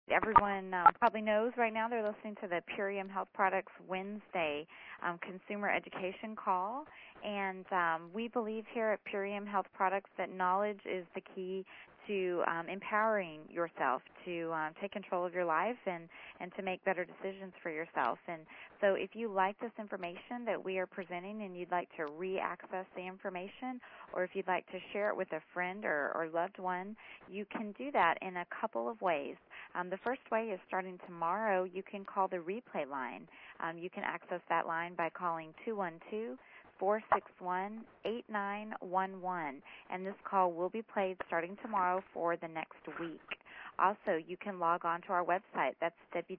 everyone probably knows right now they're listening to the Purium Health Products Wednesday consumer education call. And we believe here at Purium Health Products that knowledge is the key to empowering yourself to take control of your life and to make better decisions for yourself. And so if you like this information that we are presenting and you'd like to re-access the information, or if you'd like to share it with a friend or loved one, you can do that in a couple of ways. The first way is starting tomorrow, you can call the replay line. You can access that line by calling 212-461-8911, and this call will be played starting tomorrow for the next week. Also, you can log on to our website. That's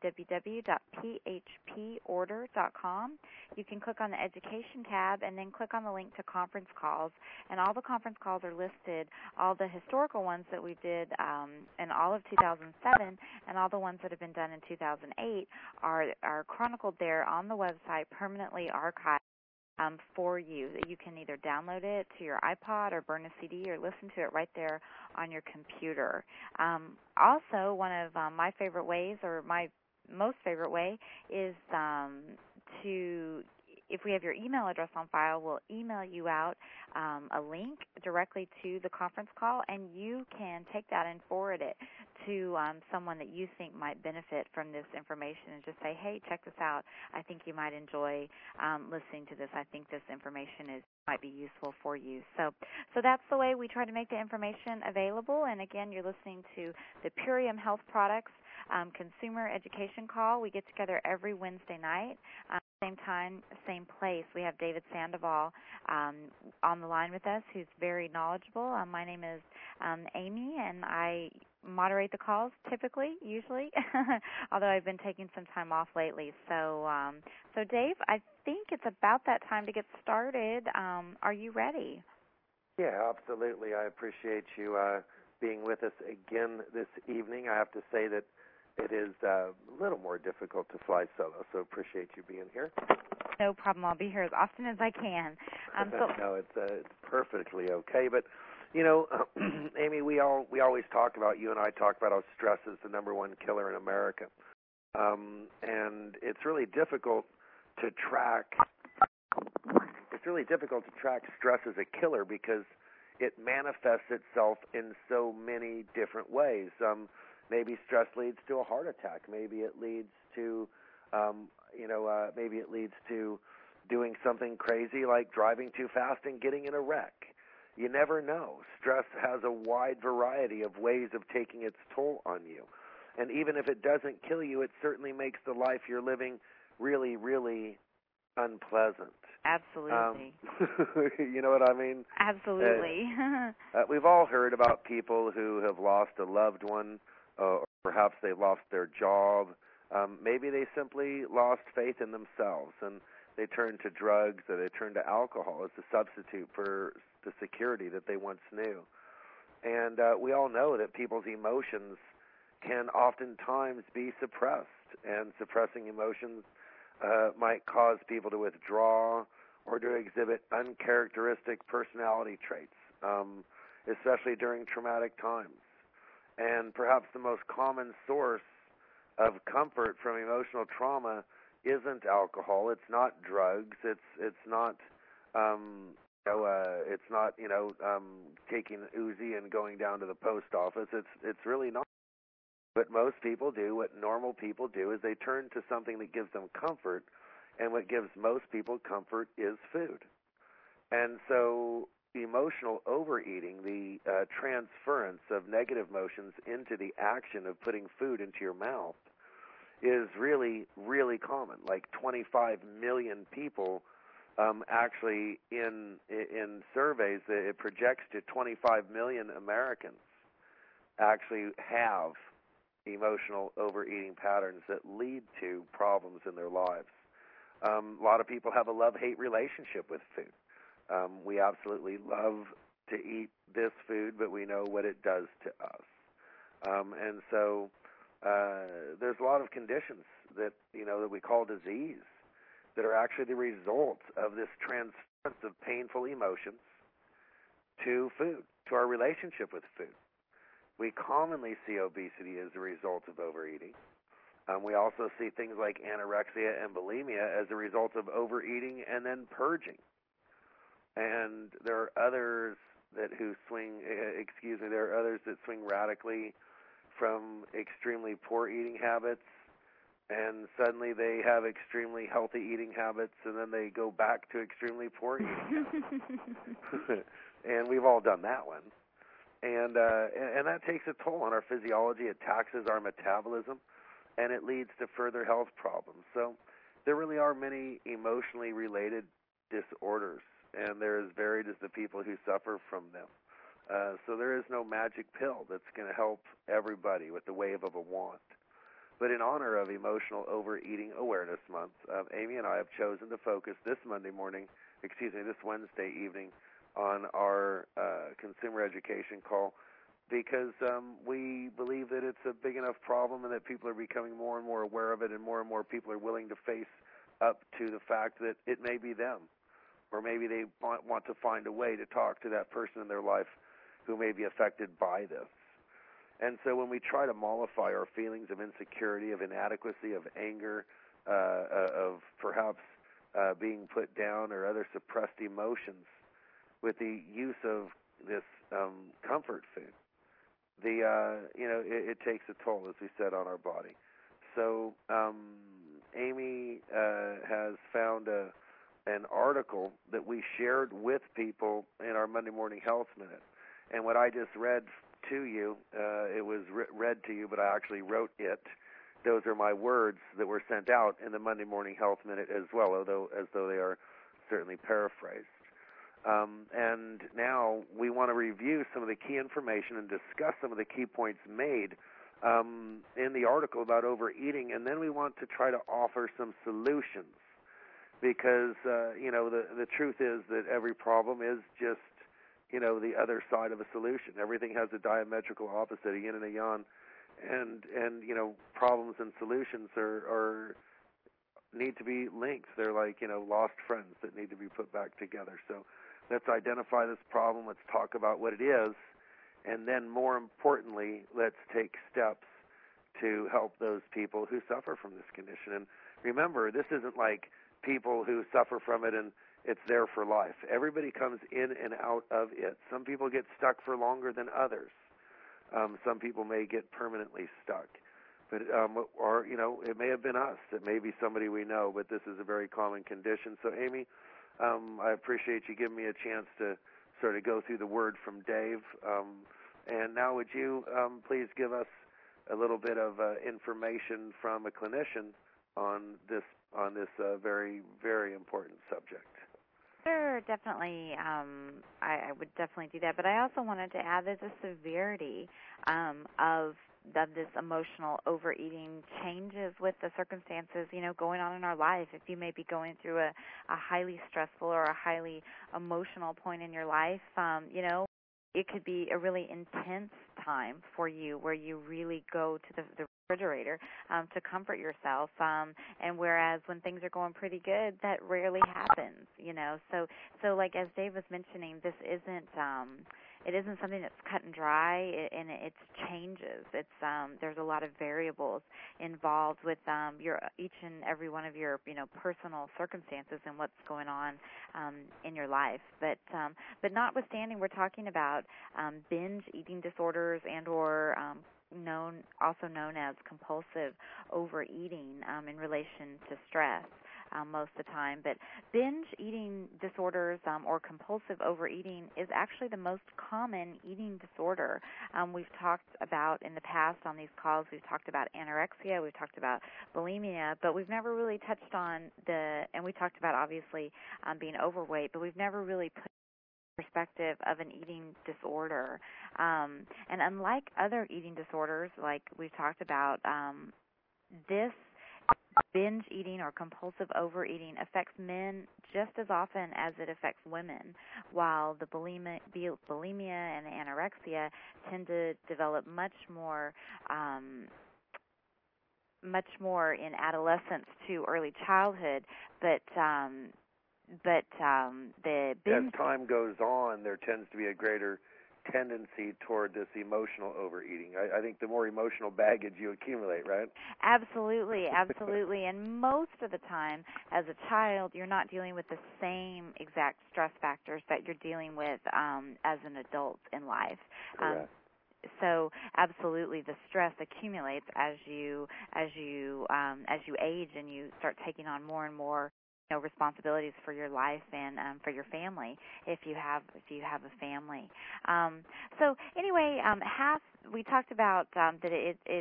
www.phporder.com. You can click on the Education tab and then click on the link to conference calls. And all the conference calls are listed, all the historical ones that we did in all of 2007 and all the ones that have been done in 2008 are chronicled there on the website, permanently archived. For you. You can either download it to your iPod or burn a CD or listen to it right there on your computer. Also, one of my favorite ways, or my most favorite way, is to, if we have your email address on file, we'll email you out a link directly to the conference call, and you can take that and forward it to someone that you think might benefit from this information and just say, hey, check this out. I think you might enjoy listening to this. I think this information might be useful for you. So that's the way we try to make the information available. And again, you're listening to the Purium Health Products Consumer Education Call. We get together every Wednesday night. Same time, same place. We have David Sandoval on the line with us, who's very knowledgeable. My name is Amy, and I moderate the calls usually, although I've been taking some time off lately. So Dave, I think it's about that time to get started. Are you ready? Yeah, absolutely. I appreciate you being with us again this evening. I have to say that it is a little more difficult to fly solo, so appreciate you being here. No problem. I'll be here as often as I can. No, it's perfectly okay. But you know, Amy, we always talk about, you and I talk about how stress is the number one killer in America, and it's really difficult to track. It's really difficult to track stress as a killer because it manifests itself in so many different ways. Maybe stress leads to a heart attack. Maybe it leads to, maybe it leads to doing something crazy like driving too fast and getting in a wreck. You never know. Stress has a wide variety of ways of taking its toll on you. And even if it doesn't kill you, it certainly makes the life you're living really, really unpleasant. Absolutely. You know what I mean? Absolutely. We've all heard about people who have lost a loved one, or perhaps they've lost their job. Maybe they simply lost faith in themselves, and they turn to drugs or they turn to alcohol as a substitute for the security that they once knew. And we all know that people's emotions can oftentimes be suppressed, and suppressing emotions might cause people to withdraw or to exhibit uncharacteristic personality traits, especially during traumatic times. And perhaps the most common source of comfort from emotional trauma isn't alcohol. It's not drugs. It's not taking Uzi and going down to the post office. It's really not. But most people do, what normal people do, is they turn to something that gives them comfort, and what gives most people comfort is food. And so emotional overeating, the transference of negative emotions into the action of putting food into your mouth, is really, really common. Like 25 million people actually in surveys, it projects to 25 million Americans actually have emotional overeating patterns that lead to problems in their lives. A lot of people have a love-hate relationship with food. We absolutely love to eat this food, but we know what it does to us. And so there's a lot of conditions that we call disease that are actually the result of this transference of painful emotions to food, to our relationship with food. We commonly see obesity as a result of overeating. We also see things like anorexia and bulimia as a result of overeating and then purging. And there are others that there are others that swing radically from extremely poor eating habits, and suddenly they have extremely healthy eating habits, and then they go back to extremely poor eating habits. And we've all done that one. And that takes a toll on our physiology. It taxes our metabolism, and it leads to further health problems. So there really are many emotionally related disorders, and they're as varied as the people who suffer from them. So there is no magic pill that's going to help everybody with the wave of a wand. But in honor of Emotional Overeating Awareness Month, Amy and I have chosen to focus this Wednesday evening on our consumer education call, because we believe that it's a big enough problem and that people are becoming more and more aware of it, and more people are willing to face up to the fact that it may be them, or maybe they want to find a way to talk to that person in their life who may be affected by this. And so when we try to mollify our feelings of insecurity, of inadequacy, of anger, of perhaps being put down or other suppressed emotions with the use of this comfort food, it takes a toll, as we said, on our body. So Amy has found an article that we shared with people in our Monday Morning Health Minute. And what I just read to you, it was read to you, but I actually wrote it. Those are my words that were sent out in the Monday Morning Health Minute as well, as though they are certainly paraphrased. And now we want to review some of the key information and discuss some of the key points made in the article about overeating, and then we want to try to offer some solutions, because the truth is that every problem is just the other side of a solution. Everything has a diametrical opposite, a yin and a yang, and problems and solutions are need to be linked. They're like lost friends that need to be put back together. So let's identify this problem. Let's talk about what it is, and then more importantly, let's take steps to help those people who suffer from this condition. And remember, this isn't like people who suffer from it and it's there for life. Everybody comes in and out of it. Some people get stuck for longer than others. Some people may get permanently stuck. But it may have been us. It may be somebody we know, but this is a very common condition. So, Amy, I appreciate you giving me a chance to sort of go through the word from Dave. And now would you please give us a little bit of information from a clinician on this very, very important subject? Sure, definitely. I would definitely do that. But I also wanted to add that the severity of this emotional overeating changes with the circumstances, going on in our life. If you may be going through a highly stressful or a highly emotional point in your life, it could be a really intense time for you where you really go to the refrigerator to comfort yourself, and whereas when things are going pretty good, that rarely happens, So like as Dave was mentioning, this isn't it isn't something that's cut and dry, and it changes. It's there's a lot of variables involved with each and every one of your personal circumstances and what's going on in your life. But notwithstanding, we're talking about binge eating disorders and or also known as compulsive overeating in relation to stress. Most of the time, but binge eating disorders or compulsive overeating is actually the most common eating disorder. We've talked about in the past on these calls, we've talked about anorexia, we've talked about bulimia, but we've never really touched on and we talked about obviously being overweight, but we've never really put perspective of an eating disorder. And unlike other eating disorders, like we've talked about, this binge eating or compulsive overeating affects men just as often as it affects women, while the bulimia and anorexia tend to develop much more in adolescence to early childhood. But the binge, as time goes on, there tends to be a greater tendency toward this emotional overeating. I think the more emotional baggage you accumulate, right? Absolutely, absolutely. And most of the time, as a child, you're not dealing with the same exact stress factors that you're dealing with as an adult in life. Correct. So absolutely, the stress accumulates as you age and you start taking on more and more responsibilities for your life and for your family if you have a family. So anyway, we talked about that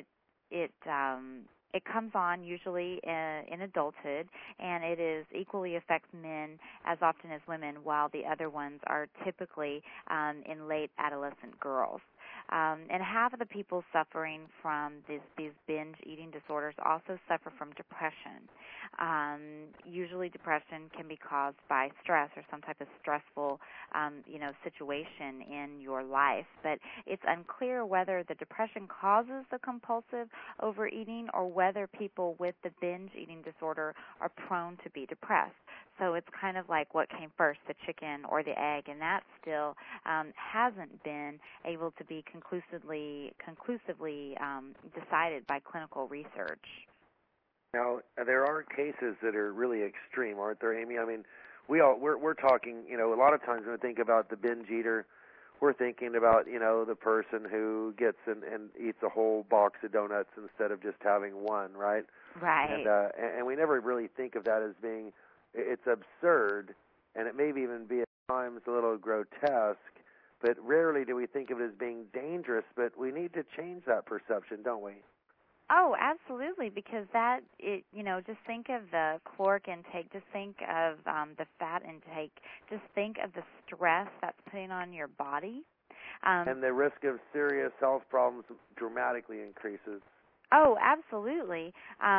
it comes on usually in adulthood, and it is equally affects men as often as women, while the other ones are typically in late adolescent girls. And half of the people suffering from these binge eating disorders also suffer from depression. Usually depression can be caused by stress or some type of stressful situation in your life, but it's unclear whether the depression causes the compulsive overeating or whether people with the binge eating disorder are prone to be depressed. So it's kind of like what came first, the chicken or the egg, and that still hasn't been able to be conclusively decided by clinical research. Now, there are cases that are really extreme, aren't there, Amy? I mean, we're talking, a lot of times when we think about the binge eater, we're thinking about, the person who gets and eats a whole box of donuts instead of just having one, right? Right. And we never really think of that as being, it's absurd, and it may even be at times a little grotesque, but rarely do we think of it as being dangerous, but we need to change that perception, don't we? Oh, absolutely, because just think of the caloric intake, just think of the fat intake, just think of the stress that's putting on your body. And the risk of serious health problems dramatically increases. Oh, absolutely.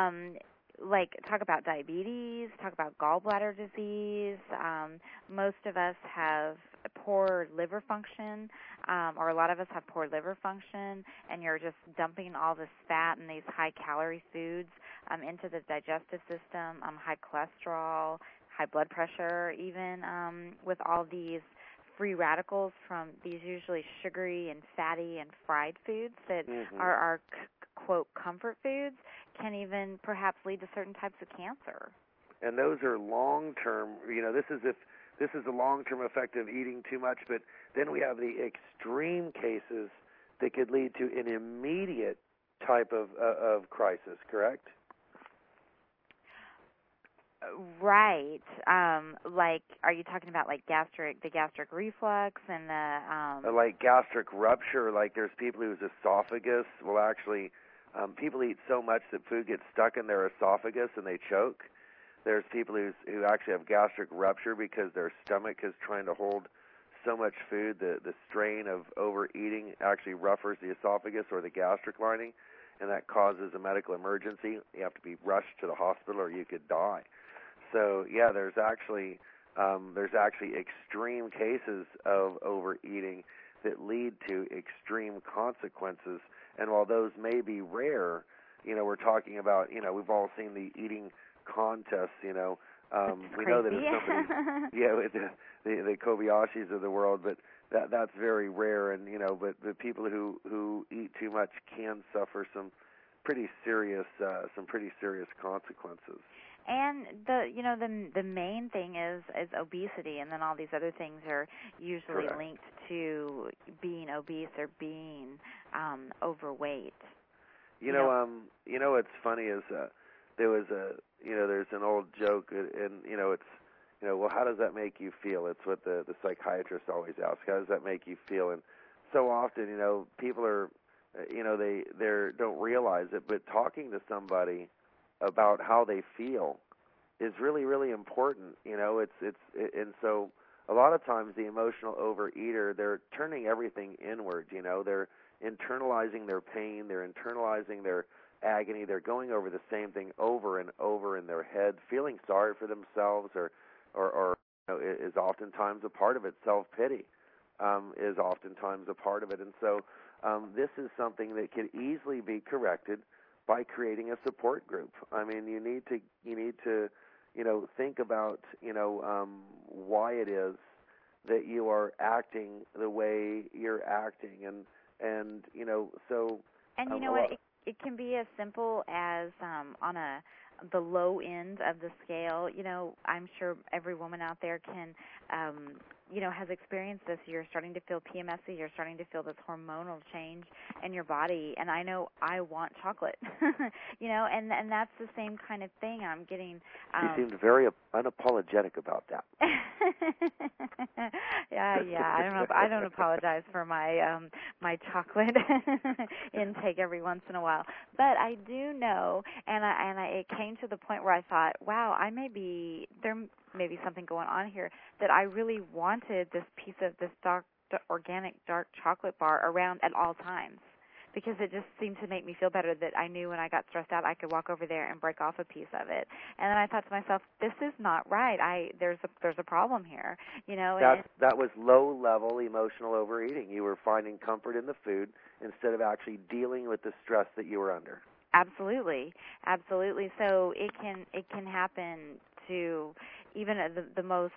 Talk about diabetes, talk about gallbladder disease. Most of us have poor liver function, or a lot of us have poor liver function, and you're just dumping all this fat and these high-calorie foods into the digestive system, high cholesterol, high blood pressure, even with all these free radicals from these usually sugary and fatty and fried foods that are quote, comfort foods, can even perhaps lead to certain types of cancer. And those are long-term, this is a long-term effect of eating too much, but then we have the extreme cases that could lead to an immediate type of crisis, correct? Right. Are you talking about the gastric reflux and the like gastric rupture? Like there's people whose esophagus will actually, people eat so much that food gets stuck in their esophagus and they choke. There's people who actually have gastric rupture because their stomach is trying to hold so much food. The strain of overeating actually roughers the esophagus or the gastric lining, and that causes a medical emergency. You have to be rushed to the hospital or you could die. So yeah, there's actually extreme cases of overeating that lead to extreme consequences. And while those may be rare, we're talking about, we've all seen the eating contests, we know that if somebody, the Kobayashis of the world, but that's very rare. And but the people who eat too much can suffer some pretty serious consequences. And the main thing is obesity, and then all these other things are usually Correct. linked to being obese or being overweight. What's funny is there's an old joke, and it's well, how does that make you feel? It's what the psychiatrist always asks. How does that make you feel? And so often, people are, they don't realize it, but talking to somebody about how they feel is really, really important. And so a lot of times the emotional overeater, they're turning everything inward. They're internalizing their pain, they're internalizing their agony, they're going over the same thing over and over in their head, feeling sorry for themselves, or is oftentimes a part of it. Self-pity is oftentimes a part of it, and so this is something that can easily be corrected by creating a support group. I mean, you need to think about, why it is that you are acting the way you're acting, and so. And you know what? It can be as simple as on the low end of the scale. I'm sure every woman out there can, has experienced this. You're starting to feel PMSy. You're starting to feel this hormonal change in your body. And I know I want chocolate, and that's the same kind of thing I'm getting. You seemed very unapologetic about that. Yeah. I don't apologize for my my chocolate intake every once in a while, but I do know, and it came to the point where I thought, wow, there may be something going on here, that I really wanted this piece of this organic dark chocolate bar around at all times, because it just seemed to make me feel better, that I knew when I got stressed out I could walk over there and break off a piece of it. And then I thought to myself, this is not right. There's a problem here, That was low-level emotional overeating. You were finding comfort in the food instead of actually dealing with the stress that you were under. Absolutely. So it can happen to even the most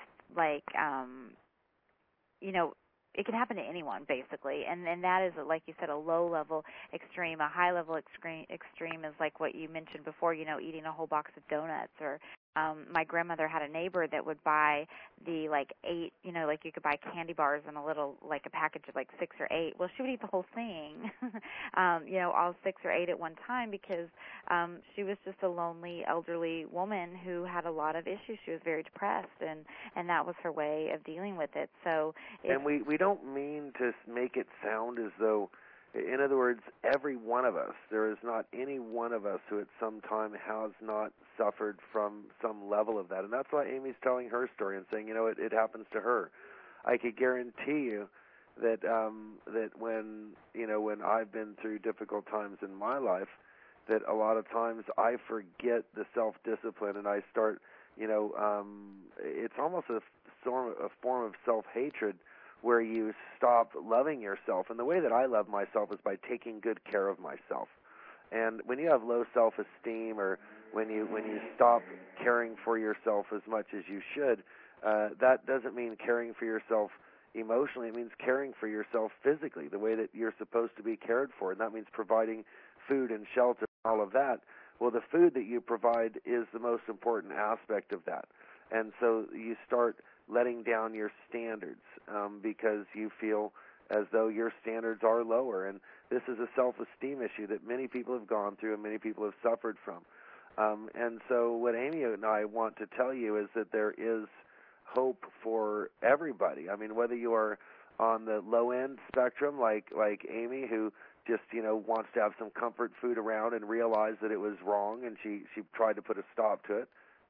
it can happen to anyone, basically, and that is, like you said, a low-level extreme. A high-level extreme is like what you mentioned before, eating a whole box of donuts. Or my grandmother had a neighbor that would buy the 8, you could buy candy bars in a little, a package of 6 or 8. Well, she would eat the whole thing, all 6 or 8 at one time, because she was just a lonely, elderly woman who had a lot of issues. She was very depressed, and that was her way of dealing with it. So, and we don't mean to make it sound as though, in other words, every one of us, there is not any one of us who at some time has not suffered from some level of that. And that's why Amy's telling her story and saying, it happens to her. I could guarantee you that that when I've been through difficult times in my life, that a lot of times I forget the self-discipline and I start, it's almost a form of self-hatred, where you stop loving yourself. And the way that I love myself is by taking good care of myself. And when you have low self-esteem, or when you stop caring for yourself as much as you should, that doesn't mean caring for yourself emotionally. It means caring for yourself physically, the way that you're supposed to be cared for. And that means providing food and shelter and all of that. Well, the food that you provide is the most important aspect of that. And so you start letting down your standards because you feel as though your standards are lower. And this is a self-esteem issue that many people have gone through and many people have suffered from. And so what Amy and I want to tell you is that there is hope for everybody. I mean, whether you are on the low-end spectrum like Amy, who just, wants to have some comfort food around and realized that it was wrong, and she tried to put a stop to it.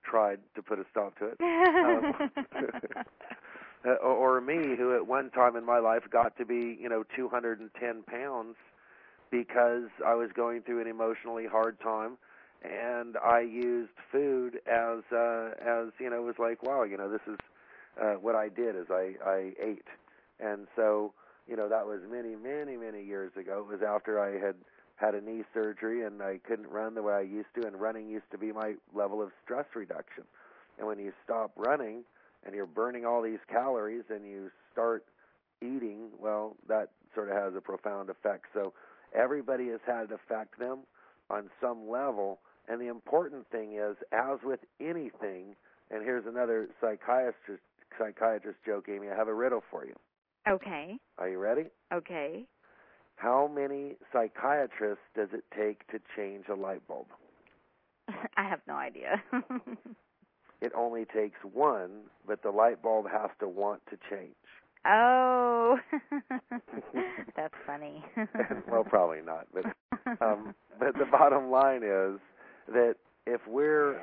Or me, who at one time in my life got to be, 210 pounds because I was going through an emotionally hard time, and I used food as it was like, wow, this is what I did is I ate. And so, that was many, many, many years ago. It was after I had a knee surgery and I couldn't run the way I used to, and running used to be my level of stress reduction. And when you stop running and you're burning all these calories and you start eating, well, that sort of has a profound effect. So everybody has had it affect them on some level. And the important thing is, as with anything, and here's another psychiatrist joke, Amy, I have a riddle for you. Okay. Are you ready? Okay. How many psychiatrists does it take to change a light bulb? I have no idea. It only takes one, but the light bulb has to want to change. Oh, that's funny. Well, probably not, but the bottom line is that if we're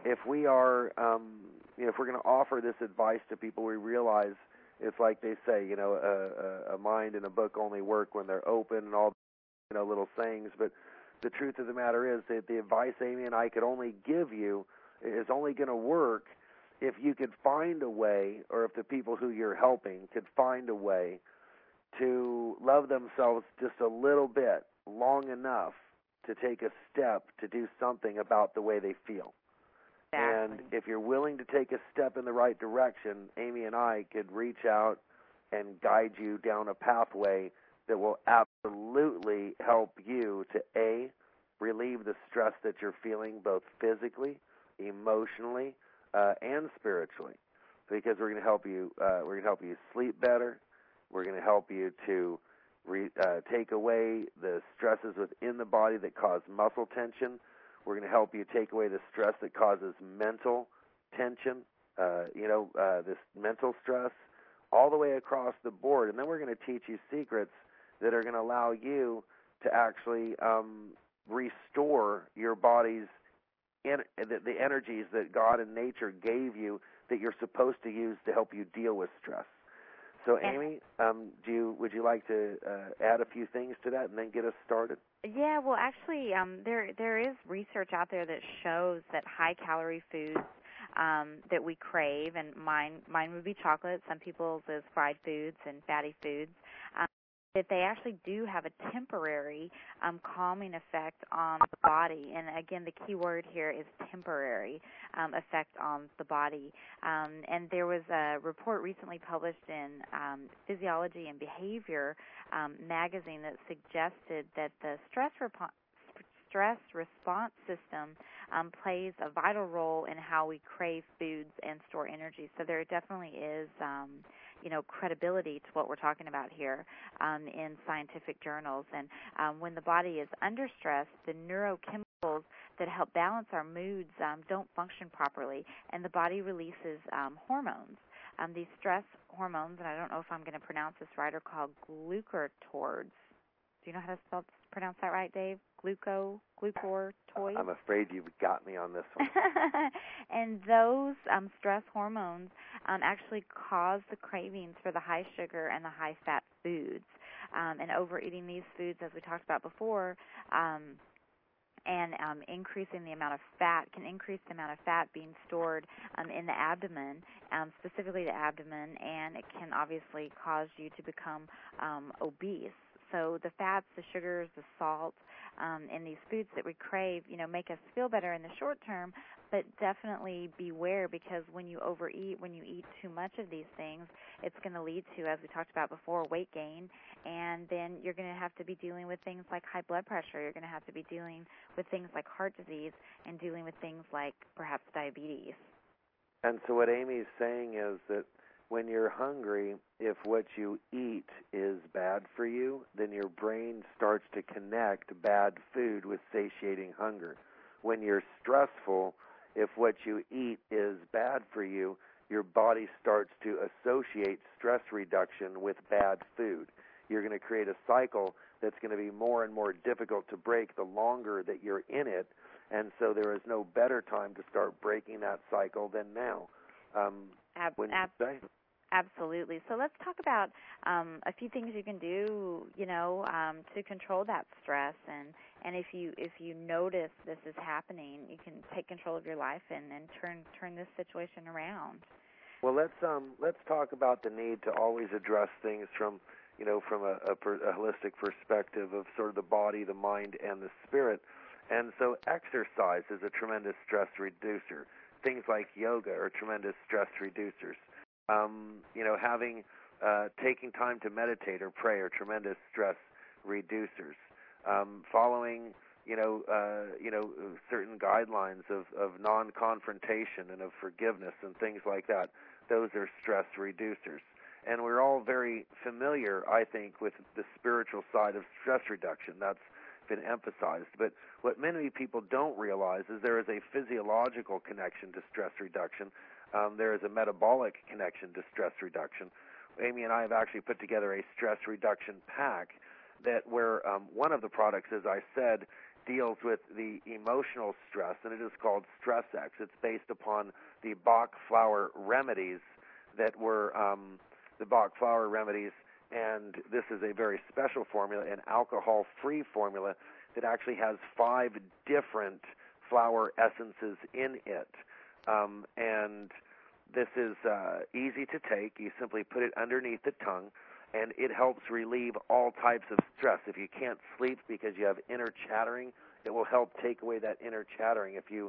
going to offer this advice to people, we realize it's like they say, a mind and a book only work when they're open, and all little sayings. But the truth of the matter is that the advice Amy and I could only give you is only going to work if you could find a way, or if the people who you're helping could find a way to love themselves just a little bit, long enough to take a step to do something about the way they feel. And if you're willing to take a step in the right direction, Amy and I could reach out and guide you down a pathway that will absolutely help you to A, relieve the stress that you're feeling both physically, emotionally, and spiritually. Because we're going to help you sleep better. We're going to help you to take away the stresses within the body that cause muscle tension. We're going to help you take away the stress that causes mental tension, this mental stress, all the way across the board. And then we're going to teach you secrets that are going to allow you to actually restore your body's the energies that God and nature gave you that you're supposed to use to help you deal with stress. So, Amy, would you like to add a few things to that and then get us started? Yeah, well, actually, there is research out there that shows that high-calorie foods that we crave, and mine would be chocolate. Some people's is fried foods and fatty foods. That they actually do have a temporary calming effect on the body. And again, the key word here is temporary effect on the body. And there was a report recently published in Physiology and Behavior magazine that suggested that the stress response system plays a vital role in how we crave foods and store energy. So there definitely is credibility to what we're talking about here in scientific journals. And when the body is under stress, the neurochemicals that help balance our moods don't function properly, and the body releases hormones. These stress hormones, and I don't know if I'm going to pronounce this right, are called glucocorticoids. Do you know how to pronounce that right, Dave? Glucocorticoids? I'm afraid you've got me on this one. And those stress hormones actually cause the cravings for the high sugar and the high fat foods. And overeating these foods, as we talked about before, and increasing the amount of fat can increase the amount of fat being stored in the abdomen, specifically the abdomen, and it can obviously cause you to become obese. So the fats, the sugars, the salt in these foods that we crave, make us feel better in the short term, but definitely beware, because when you overeat, when you eat too much of these things, it's going to lead to, as we talked about before, weight gain, and then you're going to have to be dealing with things like high blood pressure. You're going to have to be dealing with things like heart disease and dealing with things like perhaps diabetes. And so what Amy's saying is that when you're hungry, if what you eat is bad for you, then your brain starts to connect bad food with satiating hunger. When you're stressful, if what you eat is bad for you, your body starts to associate stress reduction with bad food. You're going to create a cycle that's going to be more and more difficult to break the longer that you're in it, and so there is no better time to start breaking that cycle than now. Absolutely. So let's talk about a few things you can do, to control that stress. And if you notice this is happening, you can take control of your life and turn this situation around. Well, let's talk about the need to always address things from a holistic perspective of sort of the body, the mind, and the spirit. And so exercise is a tremendous stress reducer. Things like yoga are tremendous stress reducers. Taking time to meditate or pray are tremendous stress reducers. Following, certain guidelines of non-confrontation and of forgiveness and things like that, those are stress reducers. And we're all very familiar, I think, with the spiritual side of stress reduction. That's been emphasized. But what many people don't realize is there is a physiological connection to stress reduction. There is a metabolic connection to stress reduction. Amy and I have actually put together a stress reduction pack where one of the products, as I said, deals with the emotional stress, and it is called Stress X. It's based upon the Bach flower remedies that were the Bach flower remedies, and this is a very special formula, an alcohol-free formula that actually has 5 different flower essences in it. And this is easy to take. You simply put it underneath the tongue, and it helps relieve all types of stress. If you can't sleep because you have inner chattering, it will help take away that inner chattering. If you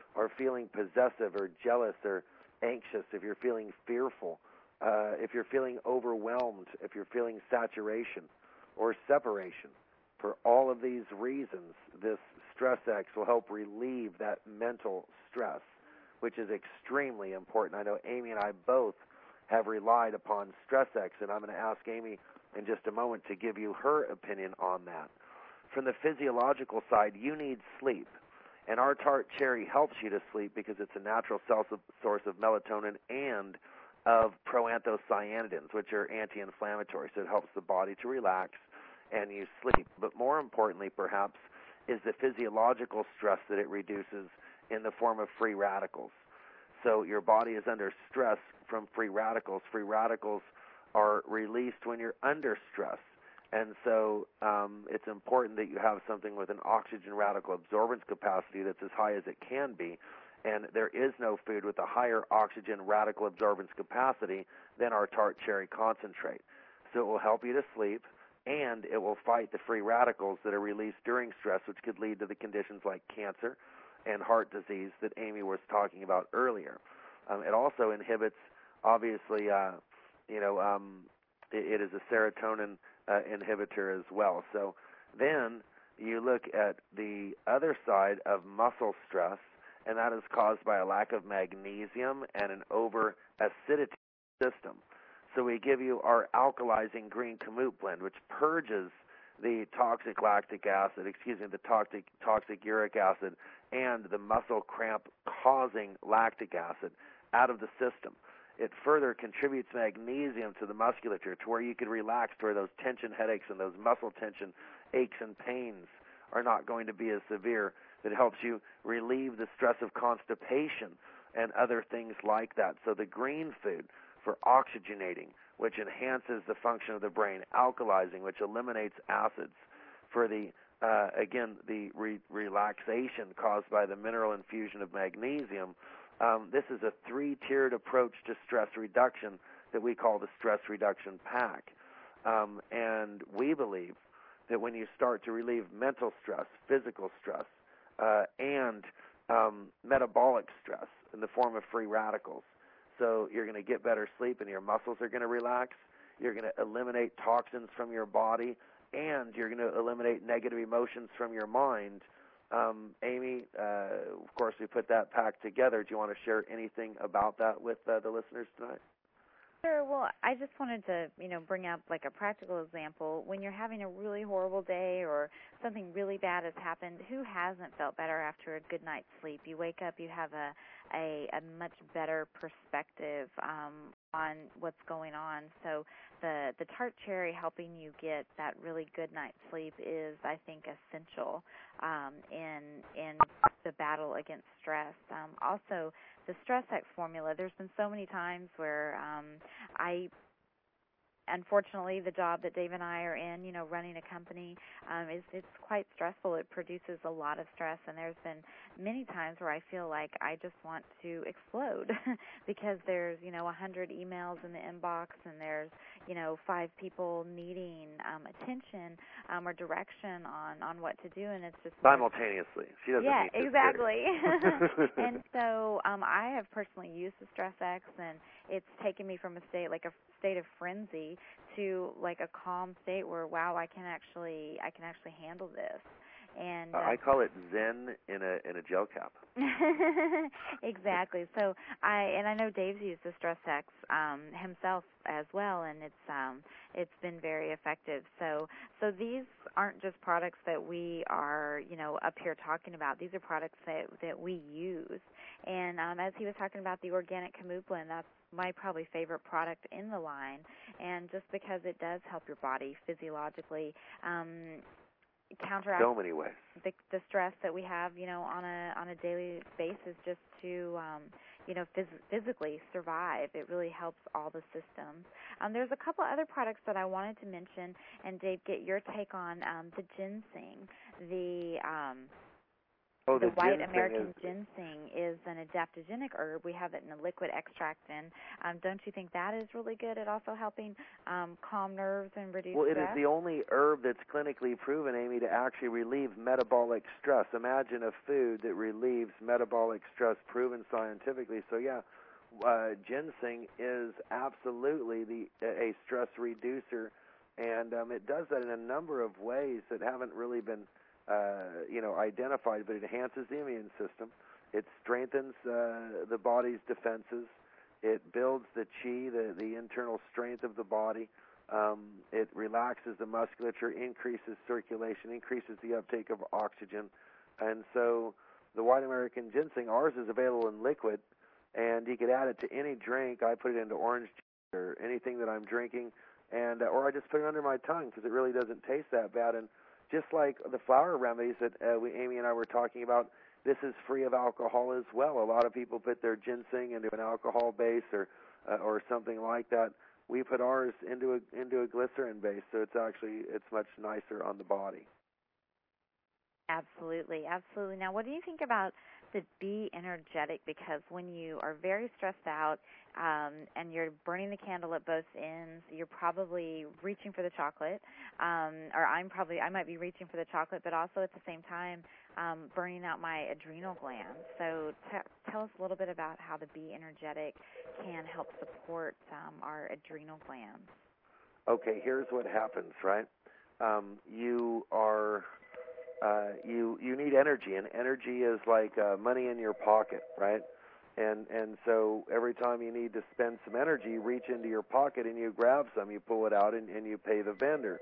are feeling possessive or jealous or anxious, if you're feeling fearful, if you're feeling overwhelmed, if you're feeling saturation or separation, for all of these reasons, this Stress X will help relieve that mental stress, which is extremely important. I know Amy and I both have relied upon Stress X, and I'm going to ask Amy in just a moment to give you her opinion on that. From the physiological side, you need sleep, and our tart cherry helps you to sleep because it's a natural source of melatonin and of proanthocyanidins, which are anti-inflammatory, so it helps the body to relax and you sleep. But more importantly, perhaps, is the physiological stress that it reduces in the form of free radicals. So your body is under stress from free radicals. Free radicals are released when you're under stress. And so it's important that you have something with an oxygen radical absorbance capacity that's as high as it can be. And there is no food with a higher oxygen radical absorbance capacity than our tart cherry concentrate. So it will help you to sleep, and it will fight the free radicals that are released during stress, which could lead to the conditions like cancer and heart disease that Amy was talking about earlier. It also inhibits, obviously, it is a serotonin inhibitor as well. So then you look at the other side of muscle stress, and that is caused by a lack of magnesium and an over-acidity system. So we give you our alkalizing green kamut blend, which purges the toxic toxic uric acid and the muscle cramp causing lactic acid out of the system. It further contributes magnesium to the musculature to where you can relax, to where those tension headaches and those muscle tension aches and pains are not going to be as severe. It helps you relieve the stress of constipation and other things like that. So the green food for oxygenating, which enhances the function of the brain, alkalizing, which eliminates acids, for the relaxation caused by the mineral infusion of magnesium. This is a three-tiered approach to stress reduction that we call the Stress Reduction Pack. And we believe that when you start to relieve mental stress, physical stress, and metabolic stress in the form of free radicals, so you're going to get better sleep and your muscles are going to relax, you're going to eliminate toxins from your body, and you're going to eliminate negative emotions from your mind. Amy, of course, we put that pack together. Do you want to share anything about that with the listeners tonight? Sure. Well, I just wanted to, bring up like a practical example. When you're having a really horrible day or something really bad has happened, who hasn't felt better after a good night's sleep? You wake up, you have a much better perspective on what's going on. So the tart cherry helping you get that really good night's sleep is, I think, essential in the battle against stress. Also, the Stress X formula, there's been so many times where unfortunately, the job that Dave and I are in, running a company, it's quite stressful. It produces a lot of stress, and there's been many times where I feel like I just want to explode because there's, 100 emails in the inbox, and there's, 5 people needing attention or direction on what to do, and it's just simultaneously. She doesn't yeah, need to exactly. And so I have personally used the Stress X, and it's taken me from a state of frenzy to like a calm state where, wow, I can actually handle this. And I call it Zen in a gel cap. Exactly. So I know Dave's used the Stress X himself as well, and it's been very effective. So these aren't just products that we are up here talking about. These are products that we use. And as he was talking about the organic kamut blend, that's my probably favorite product in the line, and just because it does help your body physiologically counteract so many ways the stress that we have, on a daily basis, just to physically survive. It really helps all the systems. There's a couple other products that I wanted to mention, and Dave, get your take on the ginseng, the Oh, The the white ginseng American is. ginseng is an adaptogenic herb. We have it in a liquid extract. And don't you think that is really good at also helping calm nerves and reduce Well, it is stress? the only herb that's clinically proven, Amy, to actually relieve metabolic stress. Imagine a food that relieves metabolic stress, proven scientifically. So, yeah, ginseng is absolutely a stress reducer, and it does that in a number of ways that haven't really been, identified. But it enhances the immune system. It strengthens the body's defenses. It builds the chi, the internal strength of the body. It relaxes the musculature, increases circulation, increases the uptake of oxygen. And so the white American ginseng, ours is available in liquid, and you could add it to any drink. I put it into orange juice or anything that I'm drinking, and or I just put it under my tongue because it really doesn't taste that bad. And just like the flower remedies that Amy and I were talking about, this is free of alcohol as well. A lot of people put their ginseng into an alcohol base or something like that. We put ours into a glycerin base, so it's much nicer on the body. Absolutely, absolutely. Now, what do you think about the Be Energetic? Because when you are very stressed out and you're burning the candle at both ends, you're probably reaching for the chocolate, or I might be reaching for the chocolate, but also at the same time burning out my adrenal glands. So tell us a little bit about how the Be Energetic can help support our adrenal glands. Okay, here's what happens, right? You are you need energy, and energy is like money in your pocket, right? And so every time you need to spend some energy, you reach into your pocket and you grab some, you pull it out, and you pay the vendor.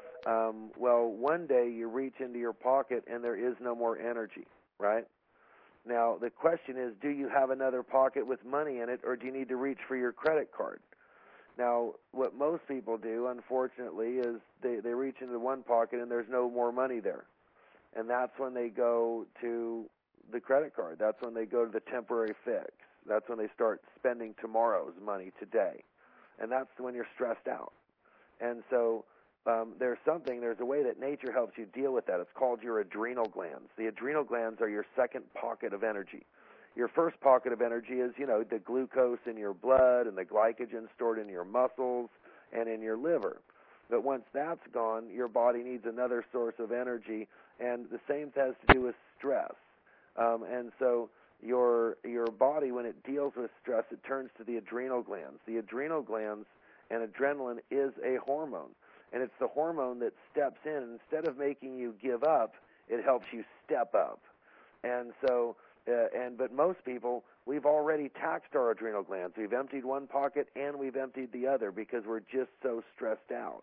Well, one day you reach into your pocket and there is no more energy, right? Now, the question is, do you have another pocket with money in it, or do you need to reach for your credit card? Now, what most people do, unfortunately, is they reach into one pocket and there's no more money there. And that's when they go to the credit card. That's when they go to the temporary fix. That's when they start spending tomorrow's money today. And that's when you're stressed out. And so there's a way that nature helps you deal with that. It's called your adrenal glands. The adrenal glands are your second pocket of energy. Your first pocket of energy is, the glucose in your blood and the glycogen stored in your muscles and in your liver. But once that's gone, your body needs another source of energy, and the same has to do with stress. And so your body, when it deals with stress, it turns to the adrenal glands. The adrenal glands and adrenaline is a hormone, and it's the hormone that steps in. Instead of making you give up, it helps you step up. And so, but most people, we've already taxed our adrenal glands. We've emptied one pocket and we've emptied the other because we're just so stressed out.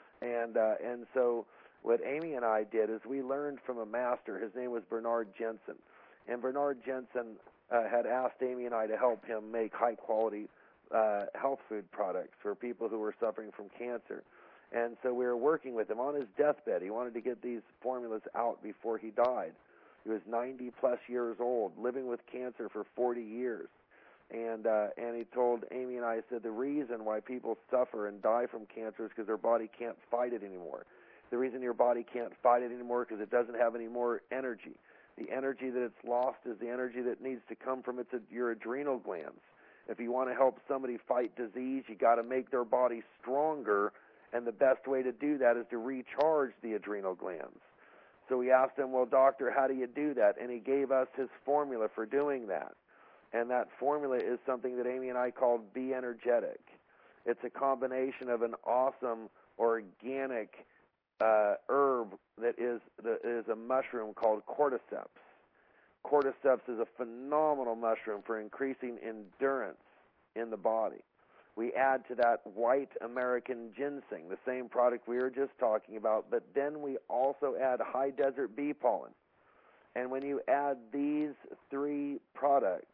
And so what Amy and I did is we learned from a master. His name was Bernard Jensen. And Bernard Jensen had asked Amy and I to help him make high-quality health food products for people who were suffering from cancer. And so we were working with him on his deathbed. He wanted to get these formulas out before he died. He was 90-plus years old, living with cancer for 40 years. And he told Amy and I, said, the reason why people suffer and die from cancer is because their body can't fight it anymore. The reason your body can't fight it anymore is because it doesn't have any more energy. The energy that it's lost is the energy that needs to come from your adrenal glands. If you want to help somebody fight disease, you got to make their body stronger, and the best way to do that is to recharge the adrenal glands. So we asked him, well, doctor, how do you do that? And he gave us his formula for doing that. And that formula is something that Amy and I called Be Energetic. It's a combination of an awesome organic herb that is a mushroom called cordyceps. Cordyceps is a phenomenal mushroom for increasing endurance in the body. We add to that white American ginseng, the same product we were just talking about, but then we also add high desert bee pollen. And when you add these three products,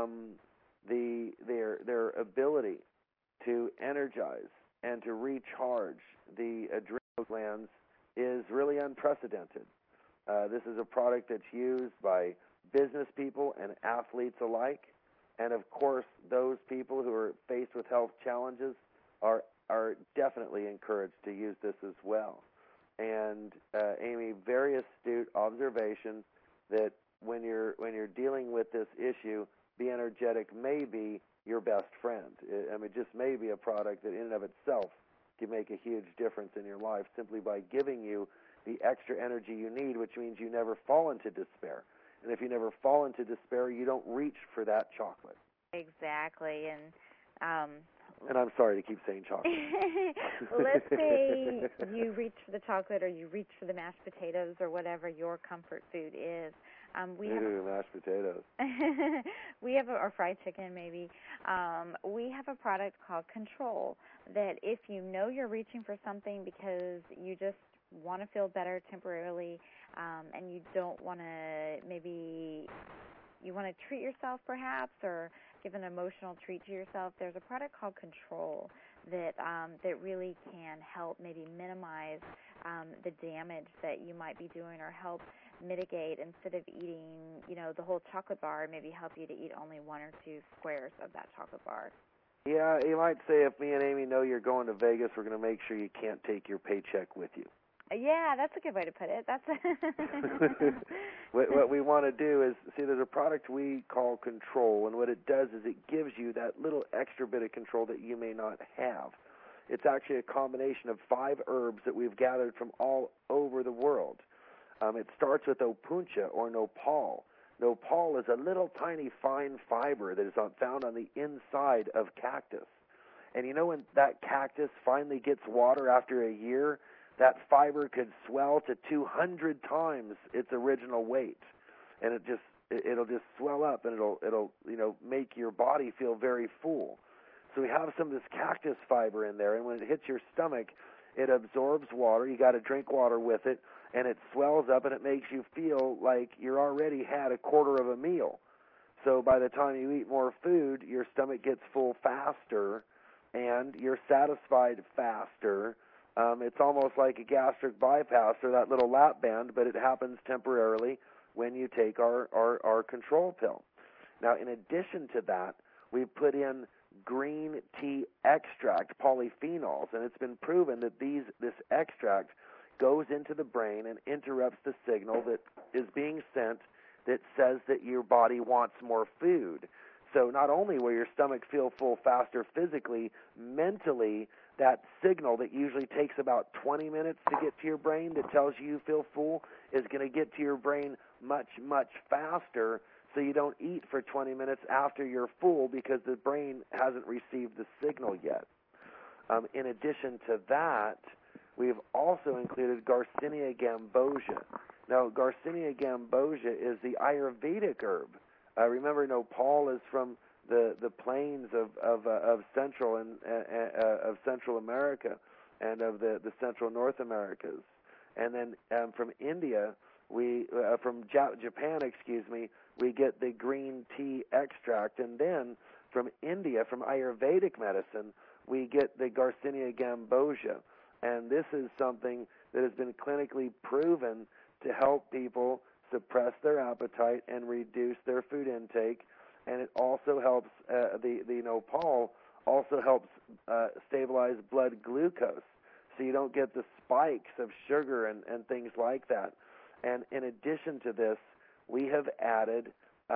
their ability to energize and to recharge the adrenal glands is really unprecedented. This is a product that's used by business people and athletes alike. And, of course, those people who are faced with health challenges are definitely encouraged to use this as well. And, Amy, very astute observation that when you're dealing with this issue, Be Energetic may be your best friend. It just may be a product that in and of itself can make a huge difference in your life simply by giving you the extra energy you need, which means you never fall into despair. And if you never fall into despair, you don't reach for that chocolate. Exactly. And I'm sorry to keep saying chocolate. let's say you reach for the chocolate or you reach for the mashed potatoes or whatever your comfort food is. Mashed potatoes. We have or fried chicken maybe. We have a product called Control that if you know you're reaching for something because you just want to feel better temporarily and you don't want to, maybe you want to treat yourself perhaps or give an emotional treat to yourself, there's a product called Control that really can help maybe minimize the damage that you might be doing or help mitigate instead of eating, the whole chocolate bar, maybe help you to eat only 1 or 2 squares of that chocolate bar. Yeah, you might say if me and Amy know you're going to Vegas, we're going to make sure you can't take your paycheck with you. Yeah, that's a good way to put it. That's what we want to do is, see, there's a product we call Control, and what it does is it gives you that little extra bit of control that you may not have. It's actually a combination of 5 herbs that we've gathered from all over the world. It starts with opuntia or nopal. Nopal is a little tiny fine fiber that is found on the inside of cactus. And when that cactus finally gets water after a year, that fiber could swell to 200 times its original weight, and it'll just swell up, and it'll make your body feel very full. So we have some of this cactus fiber in there, and when it hits your stomach, it absorbs water. You got to drink water with it, and it swells up, and it makes you feel like you're already had a quarter of a meal. So by the time you eat more food, your stomach gets full faster, and you're satisfied faster. It's almost like a gastric bypass or that little lap band, but it happens temporarily when you take our Control pill. Now, in addition to that, we put in green tea extract, polyphenols, and it's been proven that this extract goes into the brain and interrupts the signal that is being sent that says that your body wants more food. So not only will your stomach feel full faster physically, mentally, that signal that usually takes about 20 minutes to get to your brain that tells you feel full is going to get to your brain much, much faster, so you don't eat for 20 minutes after you're full because the brain hasn't received the signal yet. In addition to that, we've also included Garcinia gambosia. Now, Garcinia gambosia is the Ayurvedic herb. Remember, nopal is from the plains of Central and of Central America and of the Central North Americas, and then from India, from Japan, we get the green tea extract, and then from India, from Ayurvedic medicine, we get the Garcinia gambosia, and this is something that has been clinically proven to help people suppress their appetite and reduce their food intake. And it also helps, the nopal also helps stabilize blood glucose, so you don't get the spikes of sugar and things like that. And in addition to this, we have added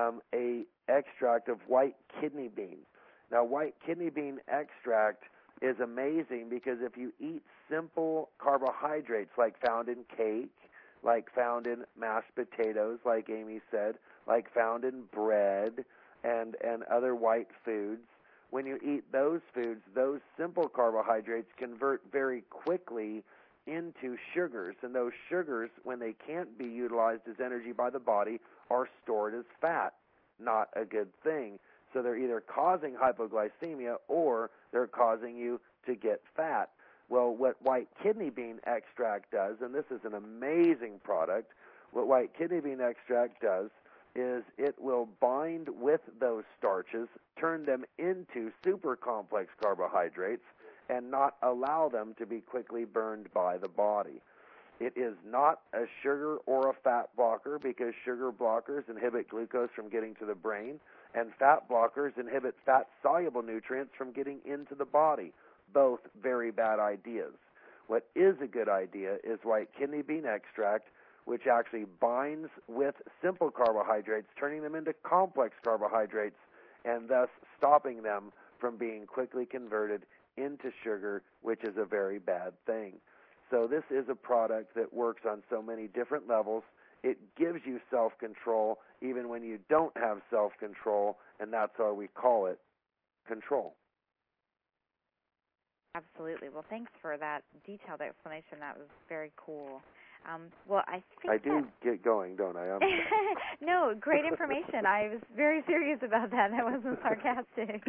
a extract of white kidney bean. Now, white kidney bean extract is amazing because if you eat simple carbohydrates like found in cake, like found in mashed potatoes, like Amy said, like found in bread, and other white foods, when you eat those foods, those simple carbohydrates convert very quickly into sugars, and those sugars, when they can't be utilized as energy by the body, are stored as fat. Not a good thing. So they're either causing hypoglycemia or they're causing you to get fat. Well, what white kidney bean extract does, and this is an amazing product, what white kidney bean extract does is it will bind with those starches, turn them into super complex carbohydrates, and not allow them to be quickly burned by the body. It is not a sugar or a fat blocker because sugar blockers inhibit glucose from getting to the brain, and fat blockers inhibit fat-soluble nutrients from getting into the body. Both very bad ideas. What is a good idea is white kidney bean extract which actually binds with simple carbohydrates, turning them into complex carbohydrates, and thus stopping them from being quickly converted into sugar, which is a very bad thing. So this is a product that works on so many different levels. It gives you self-control even when you don't have self-control, and that's why we call it control. Absolutely. Well, thanks for that detailed explanation. That was very cool. Well, I think I do get going, don't I? No, great information. I was very serious about that. That wasn't sarcastic.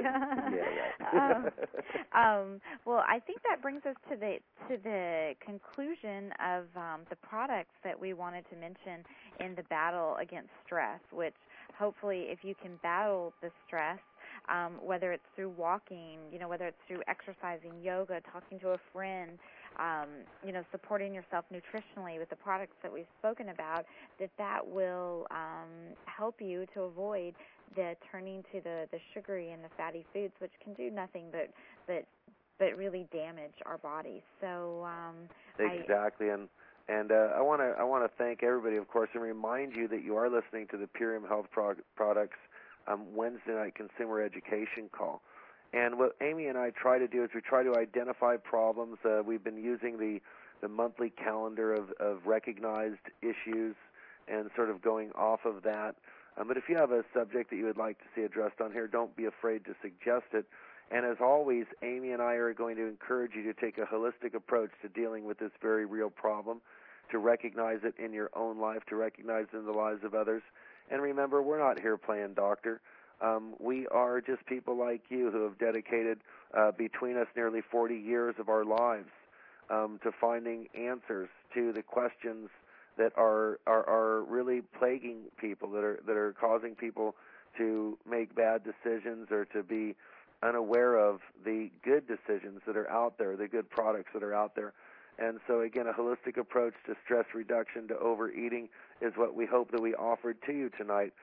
Yeah, right. Well, I think that brings us to the conclusion of the products that we wanted to mention in the battle against stress, which hopefully if you can battle the stress, whether it's through walking, whether it's through exercising, yoga, talking to a friend, supporting yourself nutritionally with the products that we've spoken about, that will help you to avoid the turning to the sugary and the fatty foods, which can do nothing but really damage our bodies. So exactly, and I want to thank everybody, of course, and remind you that you are listening to the Purium Health Products Wednesday night consumer education call. And what Amy and I try to do is we try to identify problems. We've been using the monthly calendar of recognized issues and sort of going off of that. But if you have a subject that you would like to see addressed on here, don't be afraid to suggest it. And as always, Amy and I are going to encourage you to take a holistic approach to dealing with this very real problem, to recognize it in your own life, to recognize it in the lives of others. And remember, we're not here playing doctor. We are just people like you who have dedicated between us nearly 40 years of our lives to finding answers to the questions that are really plaguing people, that are causing people to make bad decisions or to be unaware of the good decisions that are out there, the good products that are out there. And so, again, a holistic approach to stress reduction, to overeating, is what we hope that we offered to you tonight.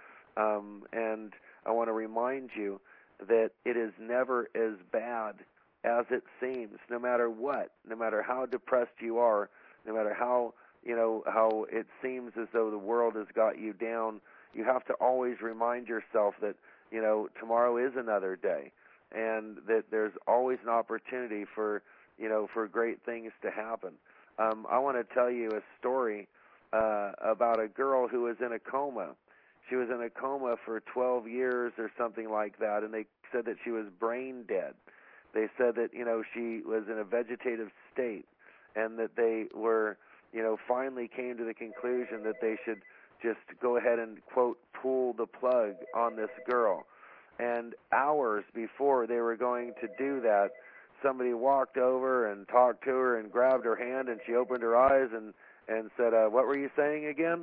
And I want to remind you that it is never as bad as it seems, no matter what, no matter how depressed you are, no matter how it seems as though the world has got you down. You have to always remind yourself that, tomorrow is another day, and that there's always an opportunity for great things to happen. I want to tell you a story about a girl who was in a coma. She was in a coma for 12 years or something like that, and they said that she was brain dead. They said that, she was in a vegetative state, and that they were, finally came to the conclusion that they should just go ahead and, quote, pull the plug on this girl. And hours before they were going to do that, somebody walked over and talked to her and grabbed her hand, and she opened her eyes and said, what were you saying again?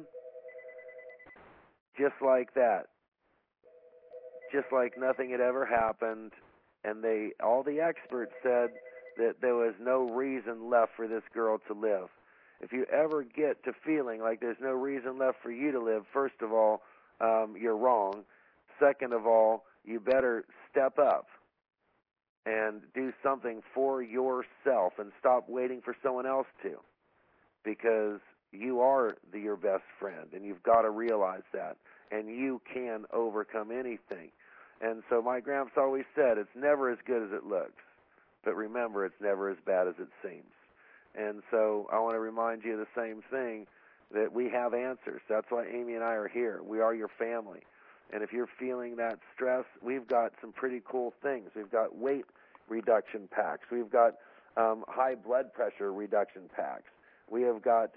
Just like that. Just like nothing had ever happened. And all the experts said that there was no reason left for this girl to live. If you ever get to feeling like there's no reason left for you to live, first of all, you're wrong. Second of all, you better step up and do something for yourself and stop waiting for someone else to, because you are your best friend, and you've got to realize that, and you can overcome anything. And so my gramps always said, it's never as good as it looks, but remember, it's never as bad as it seems. And so I want to remind you of the same thing, that we have answers. That's why Amy and I are here. We are your family. And if you're feeling that stress, we've got some pretty cool things. We've got weight reduction packs. We've got high blood pressure reduction packs. We have got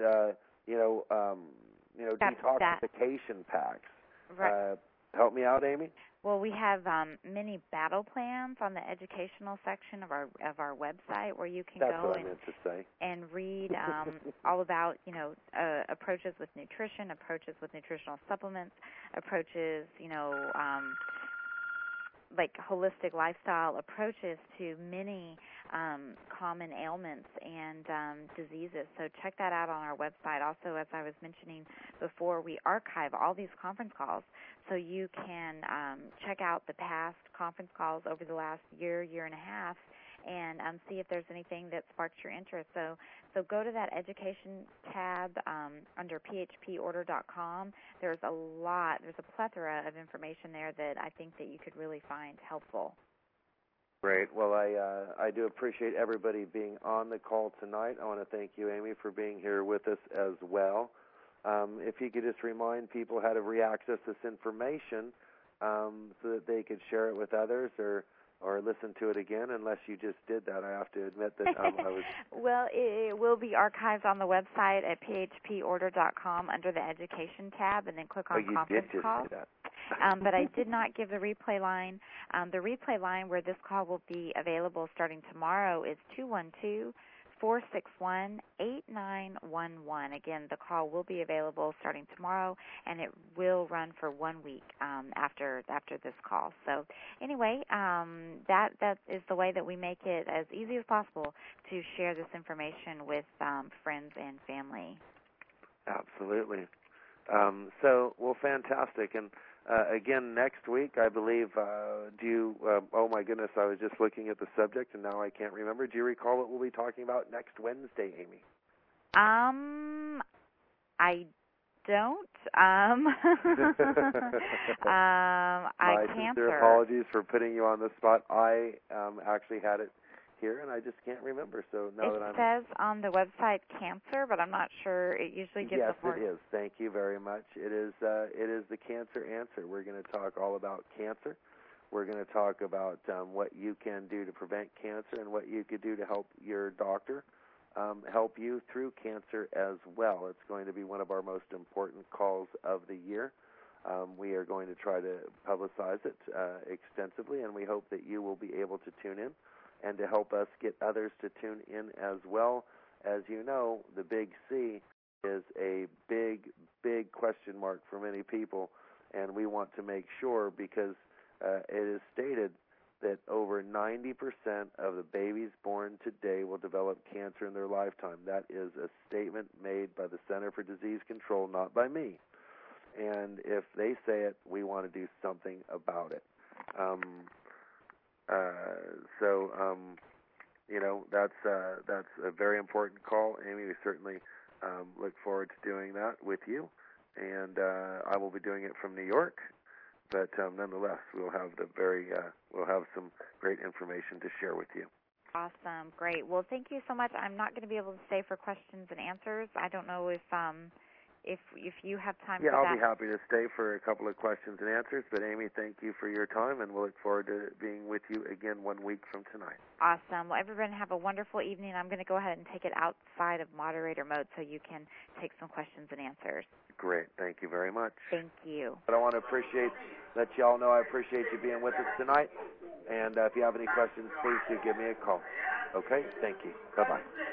detoxification packs. Right. Help me out, Amy. Well, we have many battle plans on the educational section of our website, where you can go and read all about approaches with nutrition, approaches with nutritional supplements, approaches like holistic lifestyle approaches to many common ailments and diseases. So check that out on our website. Also, as I was mentioning before, we archive all these conference calls, so you can check out the past conference calls over the last year and a half, and see if there's anything that sparks your interest. So go to that education tab under phporder.com. There's a plethora of information there that I think that you could really find helpful. Great. Well, I do appreciate everybody being on the call tonight. I want to thank you, Amy, for being here with us as well. If you could just remind people how to re-access this information so that they could share it with others or listen to it again, unless you just did that. I have to admit that I was... Well, it will be archived on the website at phporder.com under the Education tab, and then click on Conference Call. You did just do that. But I did not give the replay line. The replay line where this call will be available starting tomorrow is 212-461-8911. Again, the call will be available starting tomorrow, and it will run for 1 week after this call. So anyway, that is the way that we make it as easy as possible to share this information with friends and family. Absolutely. Well, fantastic. And again, next week, I believe, oh my goodness, I was just looking at the subject and now I can't remember. Do you recall what we'll be talking about next Wednesday, Amy? I don't. My sincere apologies for putting you on the spot. I actually had it here, and I just can't remember. So now it says on the website cancer, but I'm not sure. It usually gives Yes, it is. Thank you very much. It is the Cancer Answer. We're going to talk all about cancer. We're going to talk about what you can do to prevent cancer and what you could do to help your doctor help you through cancer as well. It's going to be one of our most important calls of the year. We are going to try to publicize it extensively, and we hope that you will be able to tune in and to help us get others to tune in as well. As you know, the big C is a big, big question mark for many people, and we want to make sure, because it is stated that over 90% of the babies born today will develop cancer in their lifetime. That is a statement made by the Center for Disease Control, not by me. And if they say it, we want to do something about it. That's a very important call, Amy. We certainly look forward to doing that with you, and I will be doing it from New York. But nonetheless, we'll have some great information to share with you. Awesome, great. Well, thank you so much. I'm not going to be able to stay for questions and answers. I don't know if you have time for that. Yeah, I'll be happy to stay for a couple of questions and answers. But Amy, thank you for your time, and we'll look forward to being with you again 1 week from tonight. Awesome. Well, everyone have a wonderful evening. I'm going to go ahead and take it outside of moderator mode so you can take some questions and answers. Great. Thank you very much. Thank you. But I want to let you all know I appreciate you being with us tonight. And if you have any questions, please do give me a call. Okay? Thank you. Bye-bye.